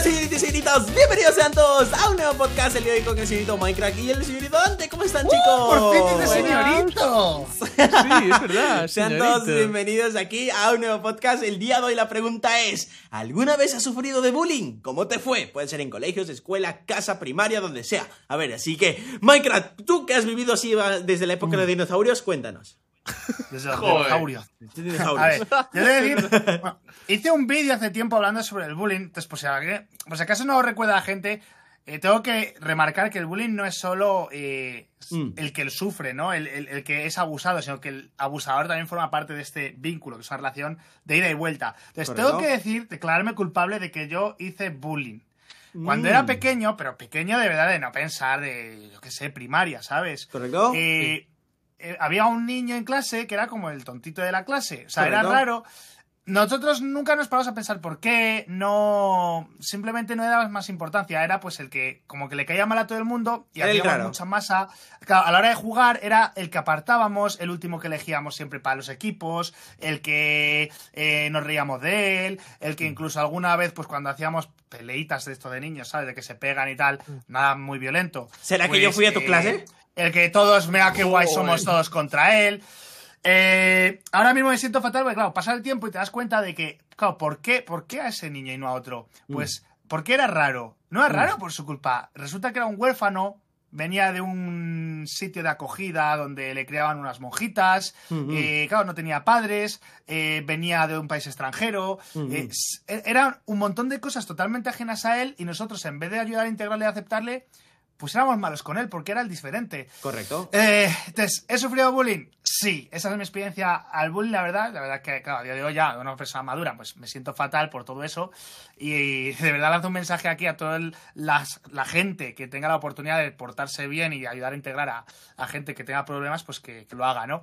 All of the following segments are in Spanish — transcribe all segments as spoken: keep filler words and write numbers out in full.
señoritas y señoritas, bienvenidos sean todos a un nuevo podcast. El día de hoy con el señorito Minecraft y el señorito Dante. ¿Cómo están, uh, chicos? ¡Por fin de señorito! Sí, es verdad, sean señorito. todos bienvenidos aquí a un nuevo podcast. El día de hoy la pregunta es: ¿alguna vez has sufrido de bullying? ¿Cómo te fue? Puede ser en colegios, escuela, casa, primaria, donde sea. A ver, así que, Minecraft, tú que has vivido así desde la época de los dinosaurios, cuéntanos. Desde los dinosaurios. Dinosaurios. A ver, yo le voy a decir, bueno, hice un vídeo hace tiempo hablando sobre el bullying. Entonces, pues, por si acaso no lo recuerda la gente, eh, tengo que remarcar que el bullying no es solo eh, mm. el que lo sufre, ¿no? El, el, el que es abusado, sino que el abusador también forma parte de este vínculo, que es una relación de ida y vuelta. Entonces, ¿correcto? Tengo que decir, declararme culpable de que yo hice bullying. Cuando mm. era pequeño, pero pequeño de verdad, de no pensar de, yo qué sé, primaria, ¿sabes? ¿Correcto? Eh, sí. Eh, había un niño en clase que era como el tontito de la clase. O sea, ¿correcto? Era raro. Nosotros nunca nos paramos a pensar por qué. No. Simplemente no le dabas más importancia. Era pues el que como que le caía mal a todo el mundo y hacíamos mucha masa. Claro, a la hora de jugar era el que apartábamos, el último que elegíamos siempre para los equipos, el que eh, nos reíamos de él, el que incluso alguna vez, pues cuando hacíamos peleitas de esto de niños, ¿sabes? De que se pegan y tal, nada muy violento. ¿Será pues, que yo fui a tu eh, clase? El que todos, mira qué guay somos todos contra él. Eh, ahora mismo me siento fatal porque, claro, pasa el tiempo y te das cuenta de que, claro, ¿por qué, por qué a ese niño y no a otro? Pues, mm. porque era raro. No era raro mm. por su culpa. Resulta que era un huérfano, venía de un sitio de acogida donde le criaban unas monjitas, mm-hmm. eh, claro, no tenía padres, eh, venía de un país extranjero, mm-hmm. eh, eran un montón de cosas totalmente ajenas a él y nosotros, en vez de ayudar a integrarle y aceptarle, pues éramos malos con él, porque era el diferente. Correcto. Eh, entonces, ¿he sufrido bullying? Sí, esa es mi experiencia al bullying, la verdad. La verdad que, claro, yo digo ya, una persona madura, pues me siento fatal por todo eso. Y de verdad lanzo un mensaje aquí a toda la, la gente que tenga la oportunidad de portarse bien y ayudar a integrar a, a gente que tenga problemas, pues que, que lo haga, ¿no?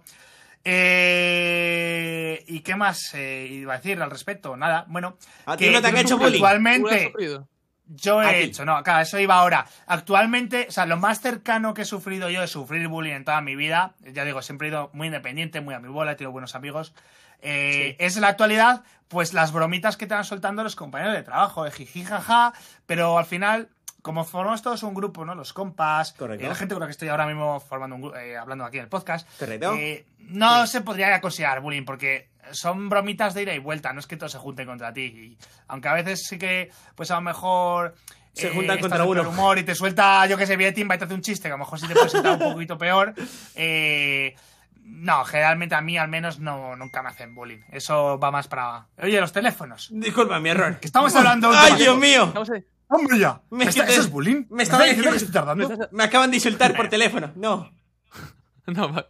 Eh, ¿Y qué más eh, iba a decir al respecto? Nada, bueno. ¿A ti no te han hecho bullying? Actualmente... Yo he Aquí. hecho, no, claro, eso iba ahora. Actualmente, o sea, lo más cercano que he sufrido yo de sufrir bullying en toda mi vida, ya digo, siempre he ido muy independiente, muy a mi bola, he tenido buenos amigos, eh, sí. es en la actualidad, pues las bromitas que te van soltando los compañeros de trabajo, de jiji, jaja, pero al final, como formamos todos un grupo, ¿no? Los compas, eh, la gente con la que estoy ahora mismo formando un, eh, hablando aquí en el podcast, eh, no sí. se podría considerar bullying, porque son bromitas de ida y vuelta, no es que todos se junten contra ti. Y, aunque a veces sí que, pues a lo mejor se eh, juntan contra estás uno. En humor y te suelta, yo que sé, viene Timba y te hace un chiste, que a lo mejor sí te puede sentar un poquito peor. Eh, no, generalmente a mí al menos no, nunca me hacen bullying. Eso va más para... Oye, los teléfonos. Disculpa, mi error. Que estamos hablando... ¡Ay, Dios mío! ¡Hombre, ya! Me está, ¿Eso es bullying? Me, estaba diciendo que estoy tardando. Me, me acaban de insultar por teléfono. No. No, va.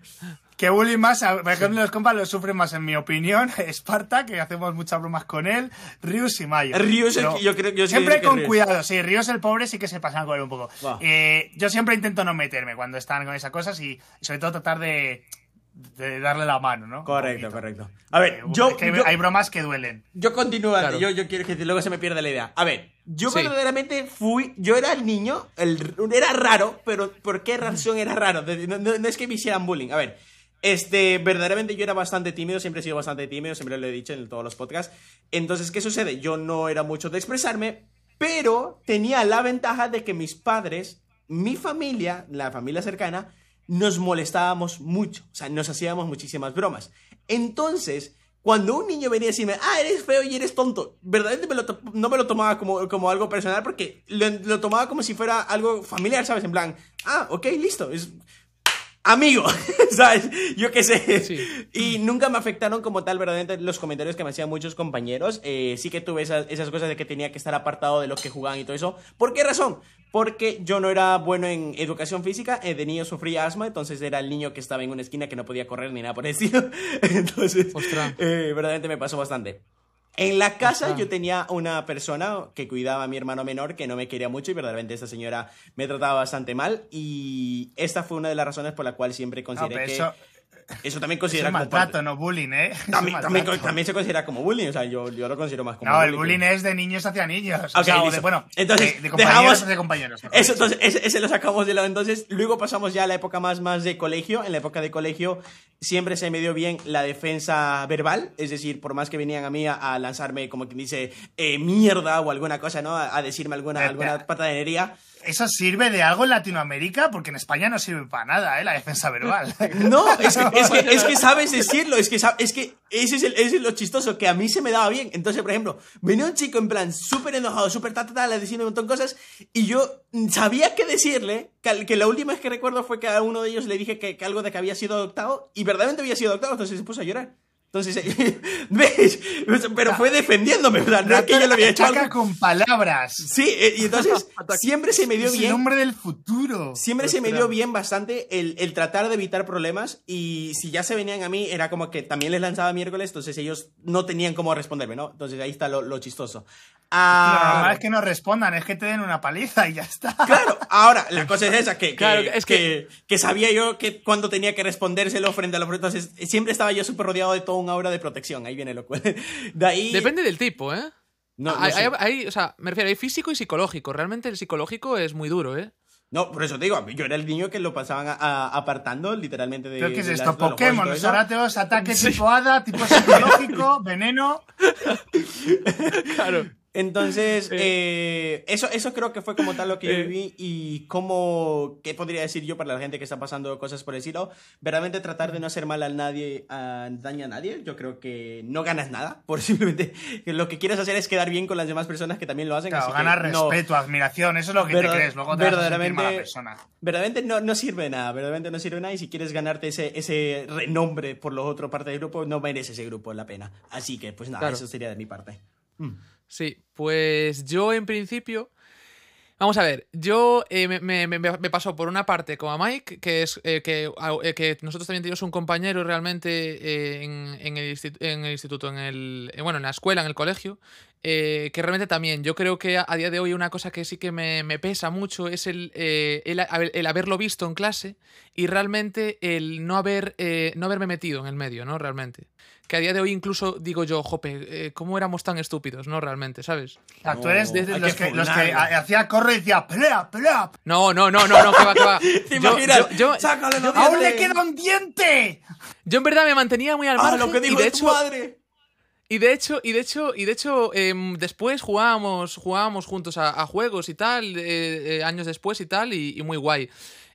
Que bullying más, por ejemplo, los compas lo sufren más, en mi opinión, Esparta, que hacemos muchas bromas con él, Rius y Mayo. Rius, yo creo yo siempre que con Rius. cuidado, sí, Rius el pobre sí que se pasan con él un poco. Wow. Eh, yo siempre intento no meterme cuando están con esas cosas y, y sobre todo tratar de, de darle la mano, ¿no? Correcto, correcto. A ver, eh, yo, que yo... Hay bromas que duelen. Yo continúo, claro. yo, yo quiero que luego se me pierda la idea. A ver, yo sí. verdaderamente fui, yo era el niño, el, era raro, pero ¿por qué razón era raro? No, no, no es que me hicieran bullying, a ver... Este, verdaderamente yo era bastante tímido, siempre he sido bastante tímido, siempre lo he dicho en todos los podcasts. Entonces, ¿qué sucede? Yo no era mucho de expresarme, pero tenía la ventaja de que mis padres, mi familia, la familia cercana, nos molestábamos mucho, o sea, nos hacíamos muchísimas bromas. Entonces, cuando un niño venía a decirme, ah, eres feo y eres tonto, verdaderamente me lo no me lo tomaba como, como algo personal, porque lo, lo tomaba como si fuera algo familiar, ¿sabes? En plan, ah, ok, listo, es... amigo, ¿sabes? Yo qué sé. Sí. Y nunca me afectaron como tal verdaderamente los comentarios que me hacían muchos compañeros. Eh, sí que tuve esas, esas cosas de que tenía que estar apartado de lo que jugaban y todo eso. ¿Por qué razón? Porque yo no era bueno en educación física. Eh, de niño sufría asma, entonces era el niño que estaba en una esquina que no podía correr ni nada por el estilo. Entonces, eh, verdaderamente me pasó bastante. En la casa Ostras. yo tenía una persona que cuidaba a mi hermano menor que no me quería mucho y verdaderamente esta señora me trataba bastante mal y esta fue una de las razones por la cual siempre consideré no, que... Eso... Eso también considera es como maltrato, parte. no bullying, ¿eh? También, también, también se considera como bullying, o sea, yo, yo lo considero más como no, bullying. No, el bullying que... es de niños hacia niños. Okay, o sea, o de, bueno, entonces, de, de compañeros dejamos... hacia compañeros. Eso, entonces, ese, ese lo sacamos de lado. Entonces, luego pasamos ya a la época más, más de colegio. En la época de colegio, siempre se me dio bien la defensa verbal, es decir, por más que venían a mí a, a lanzarme, como quien dice, eh, mierda o alguna cosa, ¿no? A, a decirme alguna, alguna patadería. ¿Eso sirve de algo en Latinoamérica? Porque en España no sirve para nada, ¿eh? La defensa verbal. No, es que, es que, es que sabes decirlo, es que, es que ese es, el, ese es lo chistoso, que a mí se me daba bien. Entonces, por ejemplo, venía un chico en plan súper enojado, súper tatatala, diciendo un montón de cosas, y yo sabía qué decirle, que, que la última vez que recuerdo fue que a uno de ellos le dije que, que algo de que había sido adoptado, y verdaderamente había sido adoptado, entonces se puso a llorar. Entonces, ¿ves? Pero fue defendiéndome, ¿verdad? No es que yo lo había hecho algo. Con palabras. Sí, y entonces siempre se me dio bien. Es el hombre del futuro. Siempre se me dio bien bastante el, el tratar de evitar problemas, y si ya se venían a mí, era como que también les lanzaba miércoles, entonces ellos no tenían cómo responderme, ¿no? Entonces ahí está lo, lo chistoso. Ah, lo normal es que no respondan, es que te den una paliza y ya está. Claro, ahora, la cosa es esa, que, que, claro, es que, que, que sabía yo que cuando tenía que respondérselo frente a los... Entonces, siempre estaba yo súper rodeado de toda una aura de protección, ahí viene lo cual. De ahí... Depende del tipo, ¿eh? No, no hay, sé. hay, hay, o sea, me refiero, hay físico y psicológico. Realmente el psicológico es muy duro, ¿eh? No, por eso te digo, yo era el niño que lo pasaban a, a, apartando literalmente de... ¿Pero qué es de esto? las, Pokémon, los Sarateos, ataque sí. tipo hada, tipo psicológico, veneno... Claro. Entonces, eh, eso, eso creo que fue como tal lo que yo viví, y cómo, ¿qué podría decir yo para la gente que está pasando cosas por el estilo? Verdaderamente tratar de no hacer mal a nadie, a daño a nadie. Yo creo que no ganas nada, por simplemente que lo que quieres hacer es quedar bien con las demás personas que también lo hacen. Claro, así ganas que no, respeto, admiración, eso es lo que verdad, te crees, luego te vas a sentir mala persona. Verdaderamente no, no sirve de nada, verdaderamente no sirve de nada, y si quieres ganarte ese, ese renombre por la otra parte del grupo, no merece ese grupo la pena. Así que, pues nada, claro. Eso sería de mi parte. Mm. Sí, pues yo en principio... Vamos a ver, yo eh, me, me, me pasó por una parte como a Mike, que es eh, que, eh, que nosotros también teníamos un compañero realmente eh, en, en, el en el instituto, en el eh, bueno, en la escuela, en el colegio, eh, que realmente también, yo creo que a, a día de hoy una cosa que sí que me, me pesa mucho es el, eh, el, el haberlo visto en clase y realmente el no, haber, eh, no haberme metido en el medio, ¿no? Realmente. Que a día de hoy incluso digo yo, jope, eh, ¿cómo éramos tan estúpidos, no? Realmente, ¿sabes? O sea, tú eres de los que, que, los que hacía corre y decía, pelea, pelea. No, no, no, no, no, que va, que va. ¿Te imaginas? Yo, yo, ¡Sácale los ¡Aún le queda un diente! Yo en verdad me mantenía muy al margen. ¡Ah, lo que dijo y de de hecho, tu madre! Y de hecho, y de hecho, y de hecho eh, después jugábamos, jugábamos juntos a, a juegos y tal, eh, eh, años después y tal, y, y muy guay.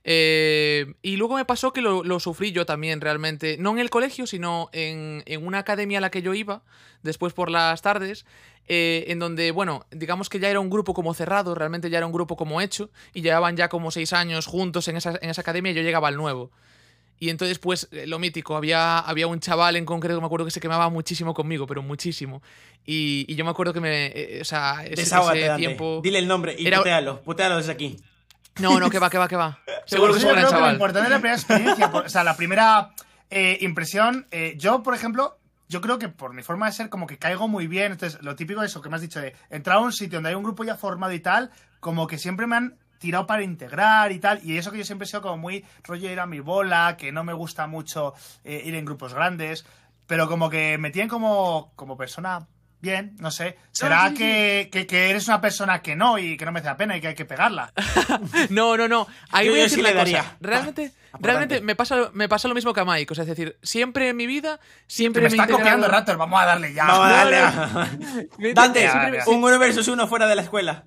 Eh, y luego me pasó que lo, lo sufrí yo también realmente, no en el colegio, sino en, en una academia a la que yo iba, después por las tardes, eh, en donde, bueno, digamos que ya era un grupo como cerrado, realmente ya era un grupo como hecho, y llevaban ya como seis años juntos en esa, en esa academia, y yo llegaba al nuevo. Y entonces, pues, lo mítico, había, había un chaval en concreto que me acuerdo que se quemaba muchísimo conmigo, pero muchísimo. Y, y yo me acuerdo que me... Eh, o sea, ese, Desahógate, ese tiempo... Dile el nombre y era... putealo, putealo desde aquí. No, no, que va, que va, que va. Seguro que es un gran chaval. Lo importante es la primera experiencia, o sea, la primera eh, impresión. Eh, yo, por ejemplo, yo creo que por mi forma de ser como que caigo muy bien. Entonces, lo típico de eso que me has dicho de entrar a un sitio donde hay un grupo ya formado y tal, como que siempre me han tirado para integrar y tal, y eso que yo siempre he sido como muy rollo ir a mi bola, que no me gusta mucho eh, ir en grupos grandes, pero como que me tienen como, como persona bien, no sé, será no, sí, que, sí. Que, que eres una persona que no y que no merece la pena y que hay que pegarla. No, no, no, ahí yo, voy a yo decir sí la le daría. Cosa. Realmente, ah, realmente me pasa, me pasa lo mismo que a Mike, o sea, es decir, siempre en mi vida, siempre me me está integrado... copiando Raptor, vamos a darle ya. Vamos a darle. No, no. Dante, ya, ya. un uno versus uno fuera de la escuela.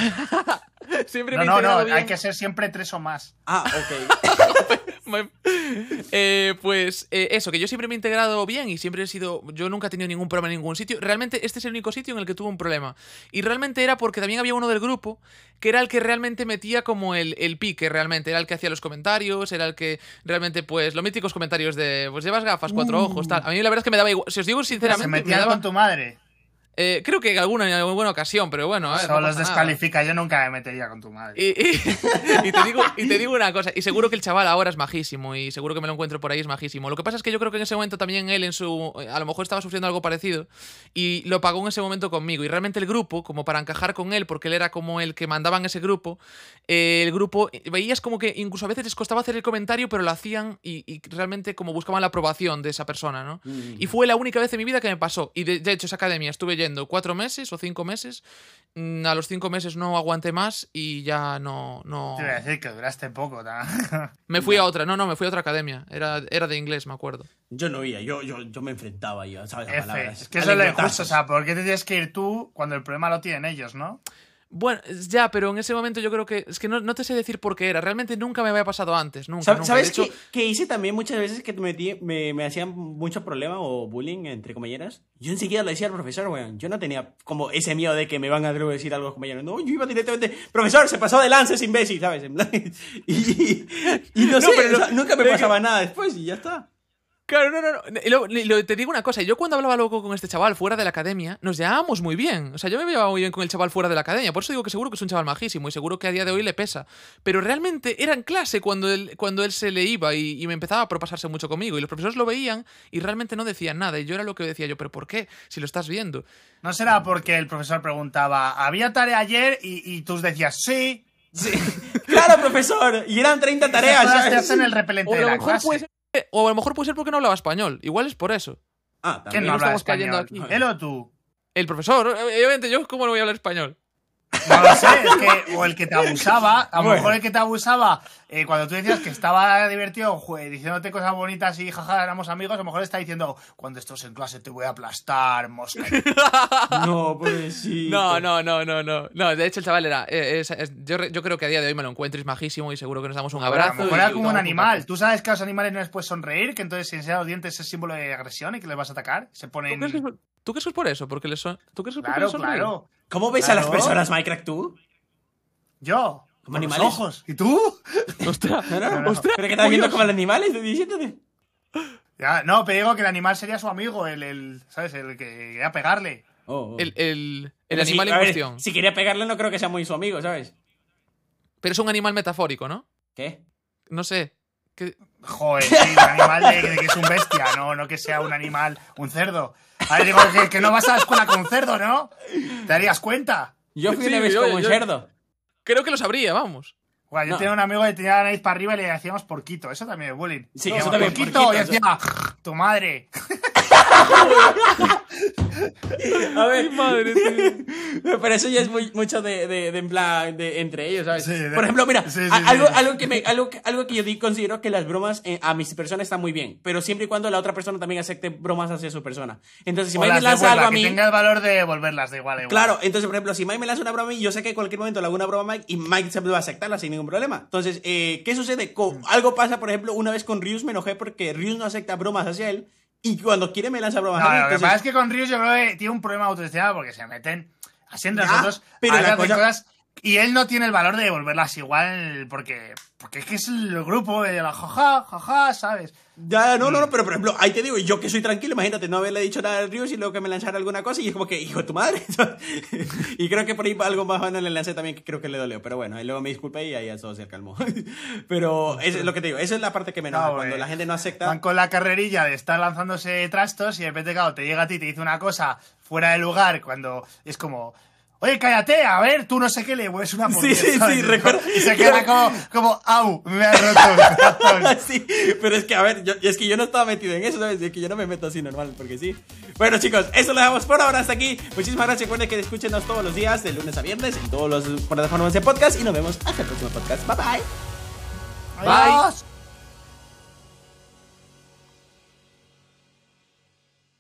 Siempre no, me no, no, bien. hay que ser siempre tres o más. Ah, ok. eh, pues eh, eso, que yo siempre me he integrado bien y siempre he sido... Yo nunca he tenido ningún problema en ningún sitio. Realmente este es el único sitio en el que tuve un problema. Y realmente era porque también había uno del grupo que era el que realmente metía como el, el pique, realmente. Era el que hacía los comentarios, era el que realmente, pues, los míticos comentarios de... Pues llevas gafas, cuatro uh. ojos, tal. A mí la verdad es que me daba igual. Si os digo sinceramente... Se metía me daba... con tu madre. Eh, creo que alguna en alguna ocasión, pero bueno. Eso no los descalifica, nada. Yo nunca me metería con tu madre. Y, y, y, te digo, y te digo una cosa, y seguro que el chaval ahora es majísimo, y seguro que me lo encuentro por ahí, es majísimo. Lo que pasa es que yo creo que en ese momento también él en su... A lo mejor estaba sufriendo algo parecido, y lo pagó en ese momento conmigo. Y realmente el grupo, como para encajar con él, porque él era como el que mandaba en ese grupo, eh, el grupo, veías como que incluso a veces les costaba hacer el comentario, pero lo hacían y, y realmente como buscaban la aprobación de esa persona, ¿no? Mm. Y fue la única vez en mi vida que me pasó. Y de, de hecho esa academia estuve yendo cuatro meses o cinco meses. A los cinco meses no aguanté más y ya no... no... Te voy a decir que duraste poco. ¿no? Me fui a otra, no, no, me fui a otra academia. Era, era de inglés, me acuerdo. Yo no iba, yo, yo, yo me enfrentaba yo, ¿sabes? A F, palabras. es que eso es lo injusto, o sea, ¿por qué te tienes que ir tú cuando el problema lo tienen ellos, no? Bueno, ya, pero en ese momento yo creo que... Es que no, no te sé decir por qué era. Realmente nunca me había pasado antes, nunca, ¿Sabes, nunca. ¿sabes de hecho, qué, qué hice también muchas veces que me, metí, me, me hacían mucho problema o bullying, entre compañeras? Yo enseguida le decía al profesor, weón. Yo no tenía como ese miedo de que me van a decir algo los compañeros. No, yo iba directamente... Profesor, se pasó de lanza ese imbécil, ¿sabes? y, y, y no, no sé, pero, o sea, nunca me pasaba que... nada después y ya está. Claro, no, no, no. Y lo, lo, te digo una cosa, yo cuando hablaba luego con este chaval fuera de la academia, nos llevábamos muy bien. O sea, yo me llevaba muy bien con el chaval fuera de la academia. Por eso digo que seguro que es un chaval majísimo y seguro que a día de hoy le pesa. Pero realmente era en clase cuando él, cuando él se le iba y, y me empezaba a propasarse mucho conmigo. Y los profesores lo veían y realmente no decían nada. Y yo era lo que decía yo, ¿pero por qué? Si lo estás viendo. ¿No será porque el profesor preguntaba, ¿había tarea ayer? Y, y tú decías, sí. Sí. Claro, profesor. Y eran treinta tareas. ¿Sabes? Te hacen el repelente de la clase. Puede ser, o a lo mejor puede ser porque no hablaba español. Igual es por eso. Ah, ¿quién no habla español? Aquí. ¿Él o tú? El profesor. Obviamente, yo cómo no voy a hablar español. No lo sé, es que, o el que te abusaba, a lo bueno. mejor el que te abusaba, eh, cuando tú decías que estaba divertido, jue, diciéndote cosas bonitas y jaja, éramos amigos, a lo mejor está diciendo, cuando estés en clase te voy a aplastar, mosca. No, pobrecito. No, no, no, no, no. No, de hecho el chaval era, es, es, yo, yo creo que a día de hoy me lo encuentro, es majísimo y seguro que nos damos un abrazo. A lo mejor era como un animal. Tú sabes que a los animales no les puedes sonreír, que entonces si enseñan los dientes es símbolo de agresión y que les vas a atacar. Se ponen... ¿Tú crees que, ¿tú crees que es por eso? Porque les son... ¿Tú crees que es claro, porque les sonríen? Claro. ¿Cómo ves claro. a las personas, Minecraft, tú? Yo. Como animales. Los ojos. ¿Y tú? Ostras, no, no, no. Ostras. ¿Pero que estás viendo como los animales? Diciéndote. Ya, no, pero digo que el animal sería su amigo, el, el ¿sabes? El que quería pegarle. Oh, oh. El, el, el animal si, en cuestión. Ver, si quería pegarle no creo que sea muy su amigo, ¿sabes? Pero es un animal metafórico, ¿no? ¿Qué? No sé. ¿Qué? Joder, sí, un animal de, de que es un bestia, no, no que sea un animal, un cerdo. A ver, digo que, que no vas a la escuela con cerdo, ¿no? ¿Te darías cuenta? Yo fui sí, una vez yo, como un cerdo. Creo que lo sabría, vamos. Bueno, yo no. tenía un amigo que tenía la nariz para arriba y le decíamos porquito. Eso también es bullying. Sí, no, eso también porquito, porquito. Y decía, tu madre. A ver, madre, tío. Pero eso ya es muy, mucho de, de, de en plan de entre ellos, ¿sabes? Sí, de... Por ejemplo, mira, sí, sí, algo, sí. algo, que me, algo, algo que yo considero que las bromas eh, a mis personas están muy bien, pero siempre y cuando la otra persona también acepte bromas hacia su persona. Entonces, si Mike me lanza algo a mí, que tenga el valor de devolverlas de igual a igual. Claro, entonces, por ejemplo, si Mike me lanza una broma a mí, yo sé que en cualquier momento le hago una broma a Mike y Mike se va a aceptarla sin ningún problema. Entonces, eh, ¿qué sucede? Con, algo pasa, por ejemplo, una vez con Ryus me enojé porque Ryus no acepta bromas hacia él. Y cuando quiere me lanza bromas no, a mí. Lo entonces... que pasa es que con Ryus yo creo que tiene un problema de autoestima porque se meten así entre ya, nosotros pero a la cosa... cosas y él no tiene el valor de devolverlas igual porque, porque es que es el grupo de la jaja, jaja, ¿sabes? Ya, no, no, no, pero por ejemplo, ahí te digo, yo que soy tranquilo, imagínate no haberle dicho nada a Ryus y luego que me lanzara alguna cosa y es como que, hijo de tu madre. Y creo que por ahí algo más bueno le lancé también que creo que le dolió, pero bueno, ahí luego me disculpé y ahí ya todo se calmó. Pero eso es lo que te digo, esa es la parte que me enoja, no, cuando la gente no acepta. Van con la carrerilla de estar lanzándose trastos y de repente, claro, te llega a ti y te dice una cosa fuera de lugar cuando es como... Oye, cállate, a ver, tú no sé qué le es una Sí, sí, sí, recuerdo. Y se queda como, como, au, me ha roto el corazón. Sí, pero es que, a ver, yo, es que yo no estaba metido en eso, ¿sabes? Es que yo no me meto así normal, porque sí. Bueno, chicos, eso lo dejamos por ahora hasta aquí. Muchísimas gracias, recuerden que escúchenos todos los días, de lunes a viernes, en todos los plataformas de podcast, y nos vemos hasta el próximo podcast. Bye, bye. Adiós. Bye.